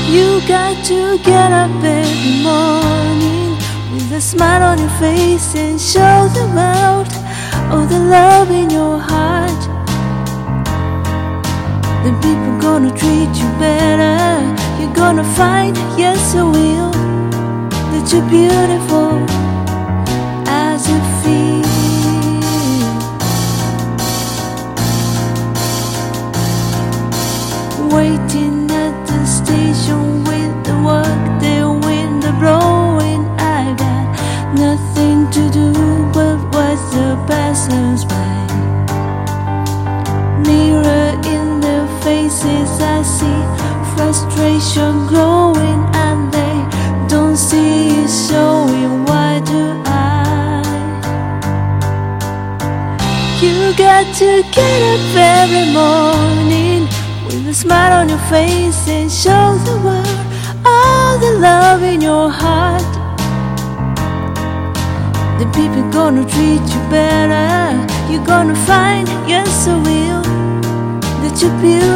You got to get up every morning with a smile on your face and show the world all the love in your heart. Then people gonna treat you better. You're gonna find, yes I will, that you're beautiful as you feel. Waiting at the station with the work, the wind blowing, I got nothing to do but watch the passers-by. Mirror in their faces, I see frustration growing, and they don't see it showing. Why do I? You got to get up every morning with a smile on your face and show the world all the love in your heart. The people gonna treat you better. You're gonna find, yes I will, that you're beautiful